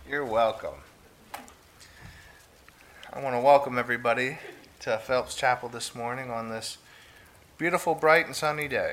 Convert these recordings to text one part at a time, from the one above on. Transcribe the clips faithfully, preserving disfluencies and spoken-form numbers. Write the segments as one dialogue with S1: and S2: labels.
S1: You're welcome. I want to welcome everybody to Phelps Chapel this morning on this beautiful, bright, and sunny day.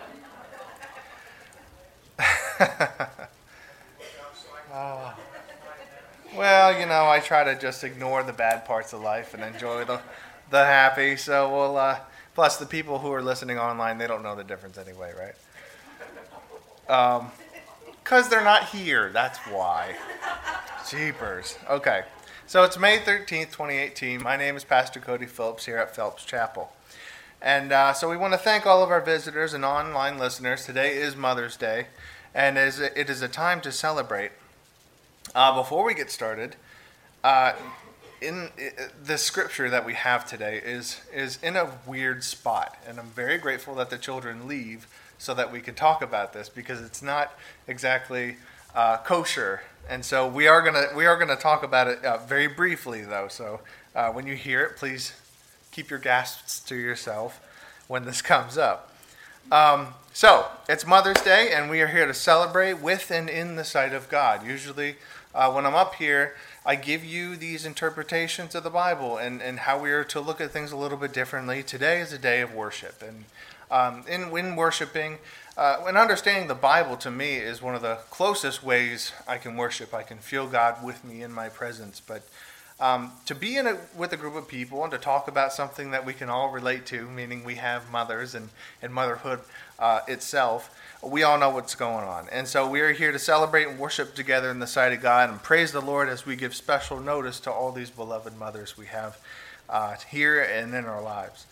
S1: uh, well, you know, I try to just ignore the bad parts of life and enjoy the the happy. So we'll. Uh, plus, the people who are listening online, they don't know the difference anyway, right? Um, because they're not here. That's why. Jeepers. Okay. So it's May thirteenth, twenty eighteen. My name is Pastor Cody Phillips here at Phelps Chapel. And uh, so we want to thank all of our visitors and online listeners. Today is Mother's Day, and it is a, it is a time to celebrate. Uh, before we get started, uh, in uh, the scripture that we have today is is in a weird spot, and I'm very grateful that the children leave so that we can talk about this, because it's not exactly uh, kosher. And so we are gonna we are gonna talk about it uh, very briefly, though. So uh, when you hear it, please keep your gasps to yourself when this comes up. Um, so it's Mother's Day, and we are here to celebrate with and in the sight of God. Usually, uh, when I'm up here, I give you these interpretations of the Bible and, and how we are to look at things a little bit differently. Today is a day of worship, and um, in when worshiping. Uh, when understanding the Bible, to me, is one of the closest ways I can worship. I can feel God with me in my presence. But um, to be in a, with a group of people and to talk about something that we can all relate to, meaning we have mothers and, and motherhood uh, itself, we all know what's going on. And so we are here to celebrate and worship together in the sight of God and praise the Lord as we give special notice to all these beloved mothers we have uh, here and in our lives.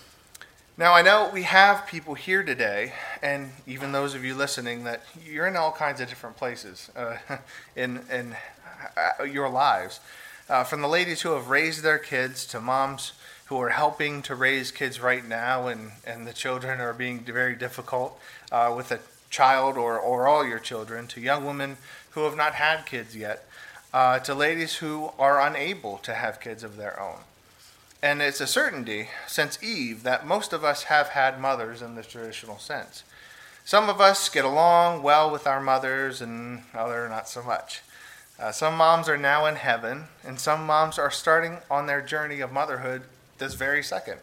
S1: Now, I know we have people here today, and even those of you listening, that you're in all kinds of different places uh, in, in uh, your lives. Uh, from the ladies who have raised their kids to moms who are helping to raise kids right now, and, and the children are being very difficult uh, with a child or, or all your children, to young women who have not had kids yet, uh, to ladies who are unable to have kids of their own. And it's a certainty, since Eve, that most of us have had mothers in the traditional sense. Some of us get along well with our mothers, and others not so much. Uh, some moms are now in heaven, and some moms are starting on their journey of motherhood this very second.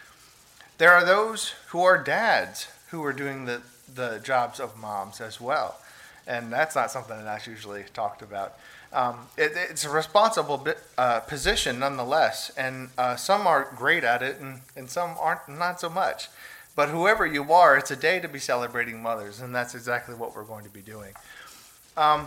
S1: There are those who are dads who are doing the, the jobs of moms as well. And that's not something that's usually talked about. Um, it, it's a responsible bit, uh, position nonetheless, and uh, some are great at it, and, and some aren't, not so much. But whoever you are, it's a day to be celebrating mothers, and that's exactly what we're going to be doing. Um,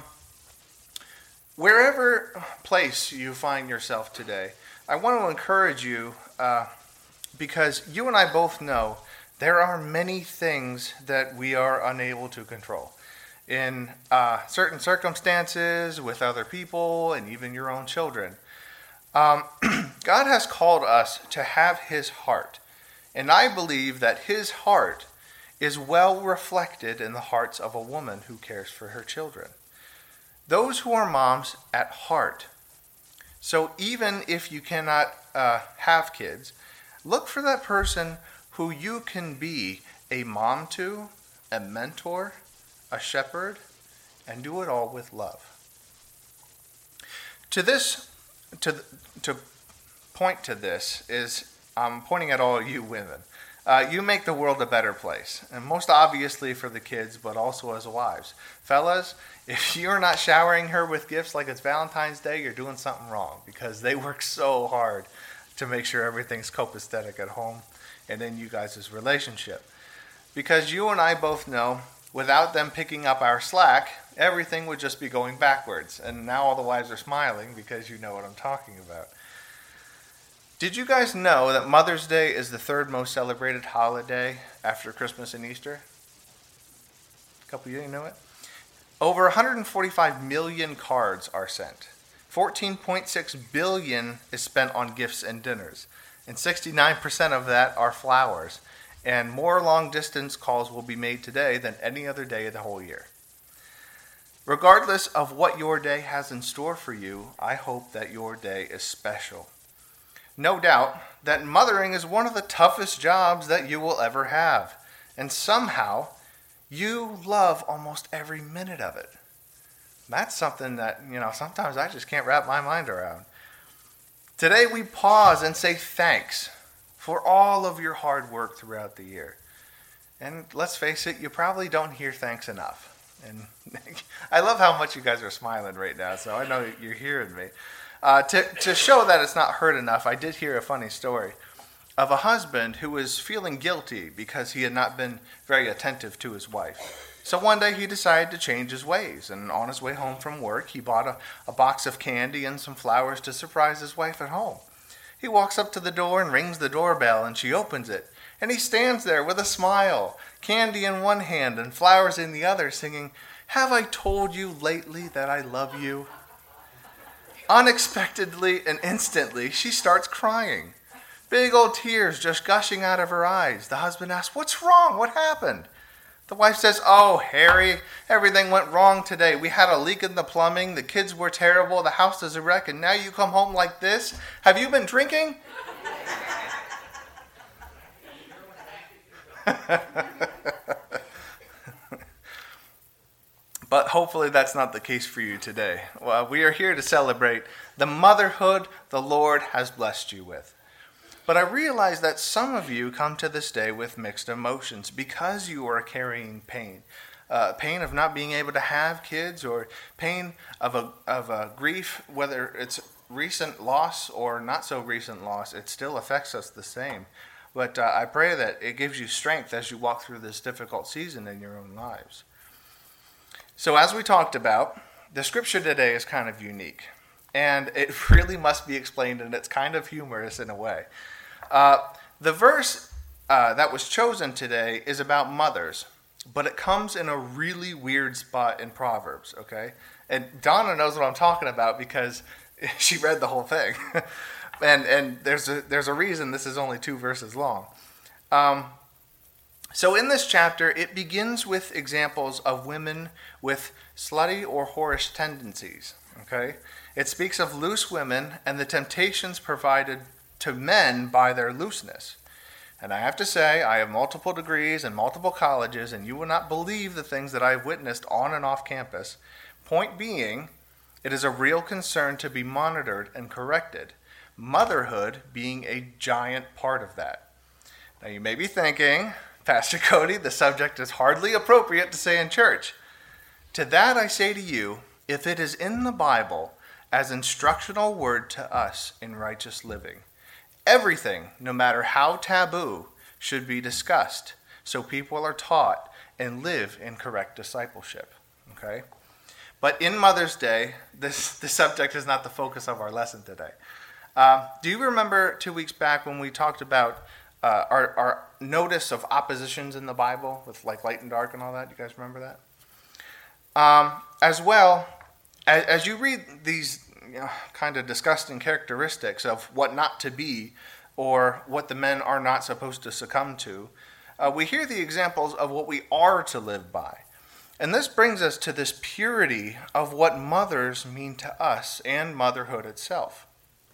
S1: wherever place you find yourself today, I want to encourage you, uh, because you and I both know there are many things that we are unable to control. In uh, certain circumstances, with other people, and even your own children. Um, God has called us to have His heart. And I believe that His heart is well reflected in the hearts of a woman who cares for her children. Those who are moms at heart. So even if you cannot uh, have kids, look for that person who you can be a mom to, a mentor, a shepherd, and do it all with love. To this, to to point to this is, I'm pointing at all you women. Uh, you make the world a better place, and most obviously for the kids, but also as wives. Fellas, if you're not showering her with gifts like it's Valentine's Day, you're doing something wrong, because they work so hard to make sure everything's copacetic at home and in you guys' relationship. Because you and I both know, without them picking up our slack, everything would just be going backwards. And now all the wives are smiling because you know what I'm talking about. Did you guys know that Mother's Day is the third most celebrated holiday after Christmas and Easter? A couple of you didn't know it? Over one hundred forty-five million cards are sent. fourteen point six billion is spent on gifts and dinners. And sixty-nine percent of that are flowers. And more long-distance calls will be made today than any other day of the whole year. Regardless of what your day has in store for you, I hope that your day is special. No doubt that mothering is one of the toughest jobs that you will ever have. And somehow, you love almost every minute of it. That's something that, you know, sometimes I just can't wrap my mind around. Today we pause and say thanks for all of your hard work throughout the year. And let's face it, you probably don't hear thanks enough. And I love how much you guys are smiling right now, so I know you're hearing me. Uh, to, to show that it's not heard enough, I did hear a funny story of a husband who was feeling guilty because he had not been very attentive to his wife. So one day he decided to change his ways, and on his way home from work, he bought a, a box of candy and some flowers to surprise his wife at home. He walks up to the door and rings the doorbell, and she opens it. And he stands there with a smile, candy in one hand and flowers in the other, singing, "Have I told you lately that I love you?" Unexpectedly and instantly, she starts crying. Big old tears just gushing out of her eyes. The husband asks, "What's wrong? What happened?" The wife says, "Oh, Harry, everything went wrong today. We had a leak in the plumbing. The kids were terrible. The house is a wreck. And now you come home like this? Have you been drinking?" But hopefully that's not the case for you today. Well, we are here to celebrate the motherhood the Lord has blessed you with. But I realize that some of you come to this day with mixed emotions because you are carrying pain. Uh, pain of not being able to have kids, or pain of a, of a grief, whether it's recent loss or not so recent loss, it still affects us the same. But uh, I pray that it gives you strength as you walk through this difficult season in your own lives. So as we talked about, the scripture today is kind of unique. And it really must be explained, and it's kind of humorous in a way. Uh, the verse uh, that was chosen today is about mothers, but it comes in a really weird spot in Proverbs, okay? And Donna knows what I'm talking about because she read the whole thing. and and there's a, there's a reason this is only two verses long. Um, so in this chapter, it begins with examples of women with slutty or whorish tendencies, okay? It speaks of loose women and the temptations provided to men by their looseness. And I have to say, I have multiple degrees and multiple colleges, and you will not believe the things that I've witnessed on and off campus. Point being, it is a real concern to be monitored and corrected, motherhood being a giant part of that. Now you may be thinking, "Pastor Cody, the subject is hardly appropriate to say in church." To that I say to you, if it is in the Bible as instructional word to us in righteous living, everything, no matter how taboo, should be discussed so people are taught and live in correct discipleship. Okay? But in Mother's Day, this the subject is not the focus of our lesson today. Uh, do you remember two weeks back when we talked about uh, our, our notice of oppositions in the Bible with like light and dark and all that? You guys remember that? Um, as well, as, as you read these you know, kind of disgusting characteristics of what not to be or what the men are not supposed to succumb to, uh, we hear the examples of what we are to live by. And this brings us to this purity of what mothers mean to us and motherhood itself.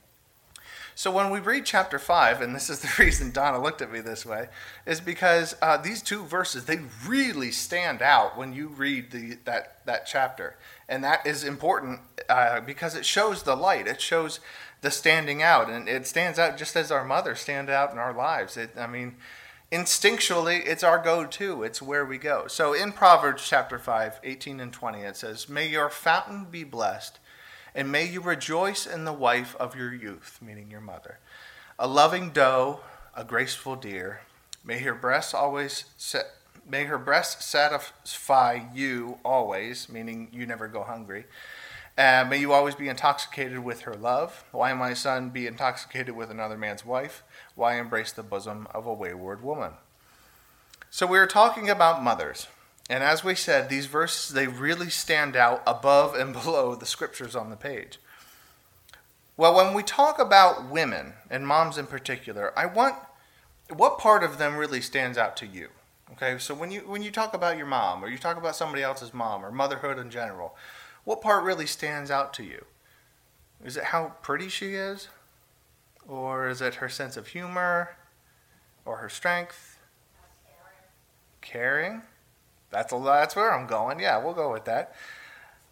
S1: So when we read chapter five, and this is the reason Donna looked at me this way, is because uh, these two verses, they really stand out when you read the, that, that chapter. And that is important uh, because it shows the light. It shows the standing out. And it stands out just as our mothers stand out in our lives. It, I mean, instinctually, it's our go-to. It's where we go. So in Proverbs chapter five, eighteen and twenty, it says, "May your fountain be blessed, and may you rejoice in the wife of your youth," meaning your mother. "A loving doe, a graceful deer. May her breasts always set, may her breasts satisfy you always," meaning you never go hungry. Uh, "may you always be intoxicated with her love. Why, my son, be intoxicated with another man's wife? Why embrace the bosom of a wayward woman?" So we are talking about mothers. And as we said, these verses, they really stand out above and below the scriptures on the page. Well, when we talk about women, and moms in particular, I want, what part of them really stands out to you? Okay, so when you when you talk about your mom, or you talk about somebody else's mom, or motherhood in general, what part really stands out to you? Is it how pretty she is? Or is it her sense of humor? Or her strength? Caring? That's a, that's where I'm going. Yeah, we'll go with that.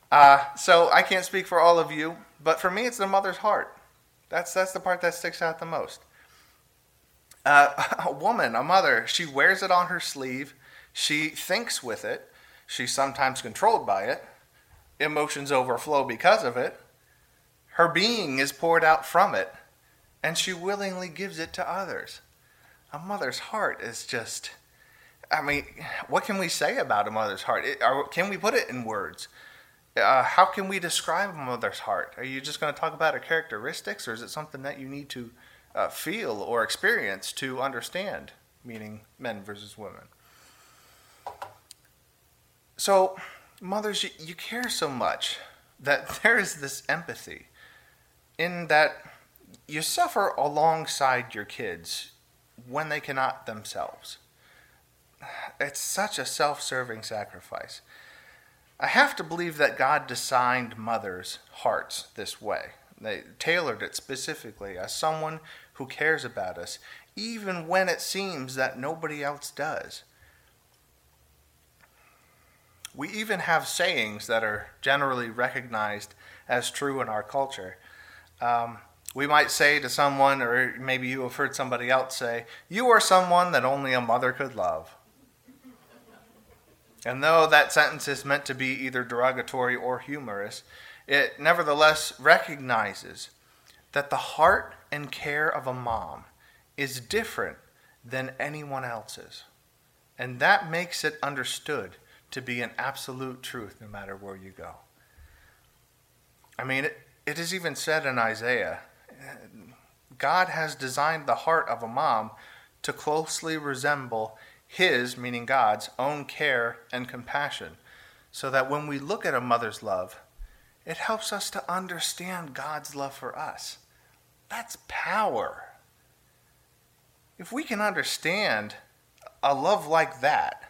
S1: Uh, so I can't speak for all of you, but for me, it's the mother's heart. That's that's the part that sticks out the most. Uh, a woman, a mother, she wears it on her sleeve. She thinks with it. She's sometimes controlled by it. Emotions overflow because of it. Her being is poured out from it, and she willingly gives it to others. A mother's heart is just, I mean, what can we say about a mother's heart? It, or can we put it in words? Uh, how can we describe a mother's heart? Are you just going to talk about her characteristics, or is it something that you need to uh, feel or experience to understand, meaning men versus women? So, mothers, you, you care so much that there is this empathy in that you suffer alongside your kids when they cannot themselves. It's such a self-serving sacrifice. I have to believe that God designed mothers' hearts this way. They tailored it specifically as someone who cares about us, even when it seems that nobody else does. We even have sayings that are generally recognized as true in our culture. Um, we might say to someone, or maybe you have heard somebody else say, "You are someone that only a mother could love." And though that sentence is meant to be either derogatory or humorous, it nevertheless recognizes that the heart and care of a mom is different than anyone else's. And that makes it understood to be an absolute truth no matter where you go. I mean, it, it is even said in Isaiah, God has designed the heart of a mom to closely resemble his, meaning God's, own care and compassion, so that when we look at a mother's love, it helps us to understand God's love for us. That's power. If we can understand a love like that,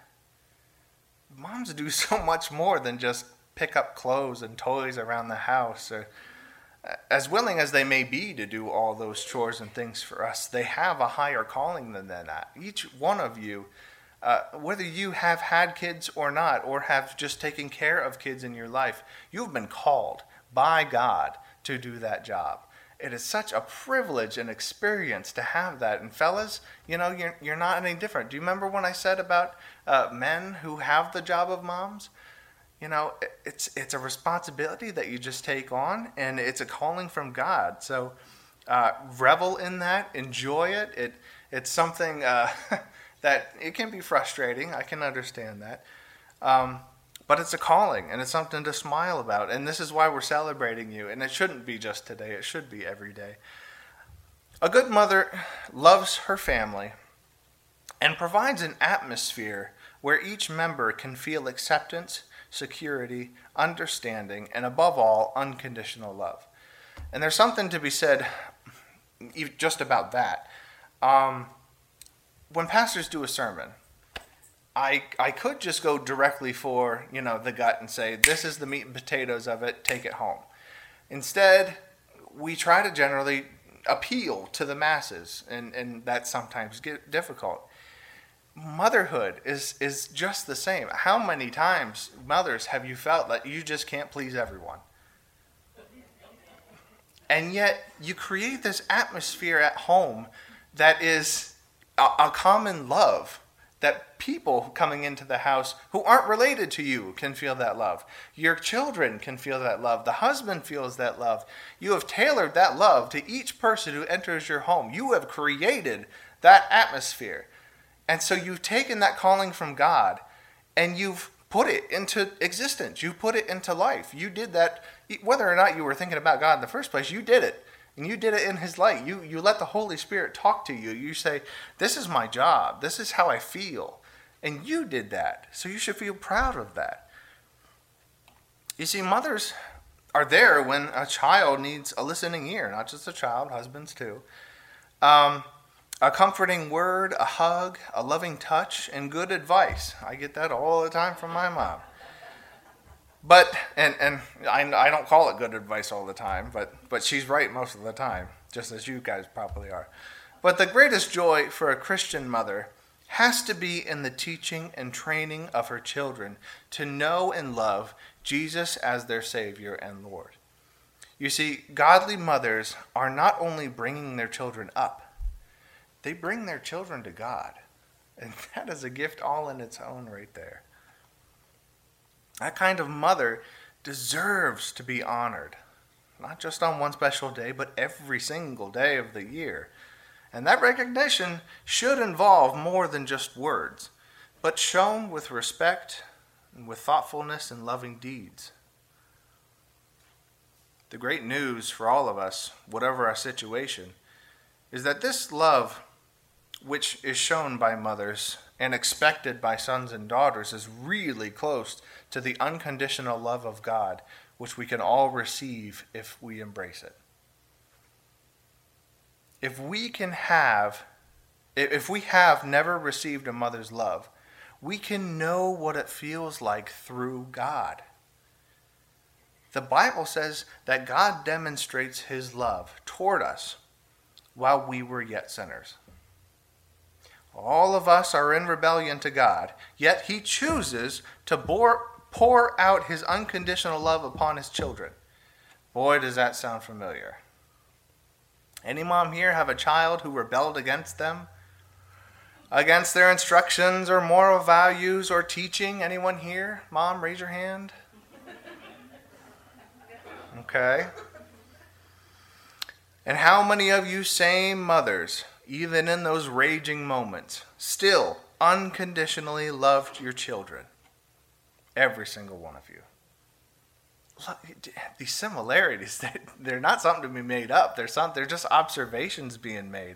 S1: moms do so much more than just pick up clothes and toys around the house. Or, as willing as they may be to do all those chores and things for us, they have a higher calling than that. Each one of you, uh, whether you have had kids or not, or have just taken care of kids in your life, you've been called by God to do that job. It is such a privilege and experience to have that. And fellas, you know, you're, you're not any different. Do you remember when I said about uh, men who have the job of moms? You know, it's it's a responsibility that you just take on, and it's a calling from God. So uh, revel in that, enjoy it. It It's something uh, that it can be frustrating. I can understand that. Um, but it's a calling, and it's something to smile about. And this is why we're celebrating you. And it shouldn't be just today. It should be every day. A good mother loves her family and provides an atmosphere where each member can feel acceptance, security, understanding, and above all, unconditional love. And there's something to be said just about that. Um, when pastors do a sermon, I I could just go directly for, you know, the gut and say, this is the meat and potatoes of it, take it home. Instead, we try to generally appeal to the masses, and, and that sometimes get difficult. Motherhood is, is just the same. How many times, mothers, have you felt that you just can't please everyone? And yet, you create this atmosphere at home that is a, a common love, that people coming into the house who aren't related to you can feel that love. Your children can feel that love. The husband feels that love. You have tailored that love to each person who enters your home. You have created that atmosphere. And so you've taken that calling from God and you've put it into existence. You put it into life. You did that, whether or not you were thinking about God in the first place, you did it. And you did it in his light. You you let the Holy Spirit talk to you. You say, this is my job. This is how I feel. And you did that. So you should feel proud of that. You see, mothers are there when a child needs a listening ear. Not just a child, husbands too. Um, a comforting word, a hug, a loving touch, and good advice. I get that all the time from my mom. But, and, and I, I don't call it good advice all the time, but, but she's right most of the time, just as you guys probably are. But the greatest joy for a Christian mother has to be in the teaching and training of her children to know and love Jesus as their Savior and Lord. You see, godly mothers are not only bringing their children up, they bring their children to God. And that is a gift all in its own right there. That kind of mother deserves to be honored, not just on one special day, but every single day of the year. And that recognition should involve more than just words, but shown with respect and with thoughtfulness and loving deeds. The great news for all of us, whatever our situation, is that this love, which is shown by mothers and expected by sons and daughters, is really close to the unconditional love of God, which we can all receive if we embrace it. If we can have, if we have never received a mother's love, we can know what it feels like through God. The Bible says that God demonstrates his love toward us while we were yet sinners. All of us are in rebellion to God, yet he chooses to pour, pour out his unconditional love upon his children. Boy, does that sound familiar. Any mom here have a child who rebelled against them? Against their instructions or moral values or teaching? Anyone here? Mom, raise your hand. Okay. And how many of you same mothers, even in those raging moments, still unconditionally loved your children? Every single one of you. Look, these similarities, they're not something to be made up. They're, some, they're just observations being made.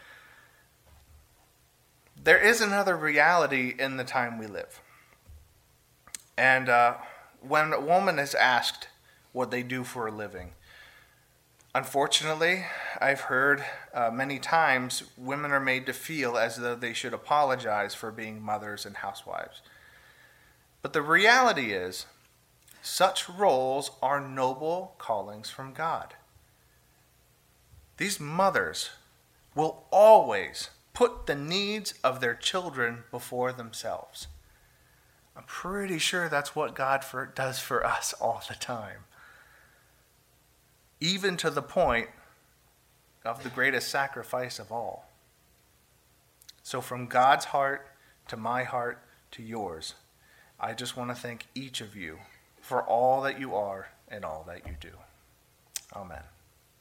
S1: There is another reality in the time we live. And uh, when a woman is asked what they do for a living, unfortunately, I've heard uh, many times women are made to feel as though they should apologize for being mothers and housewives. But the reality is, such roles are noble callings from God. These mothers will always put the needs of their children before themselves. I'm pretty sure that's what God for, does for us all the time. Even to the point of the greatest sacrifice of all. So from God's heart to my heart to yours, I just want to thank each of you for all that you are and all that you do. Amen.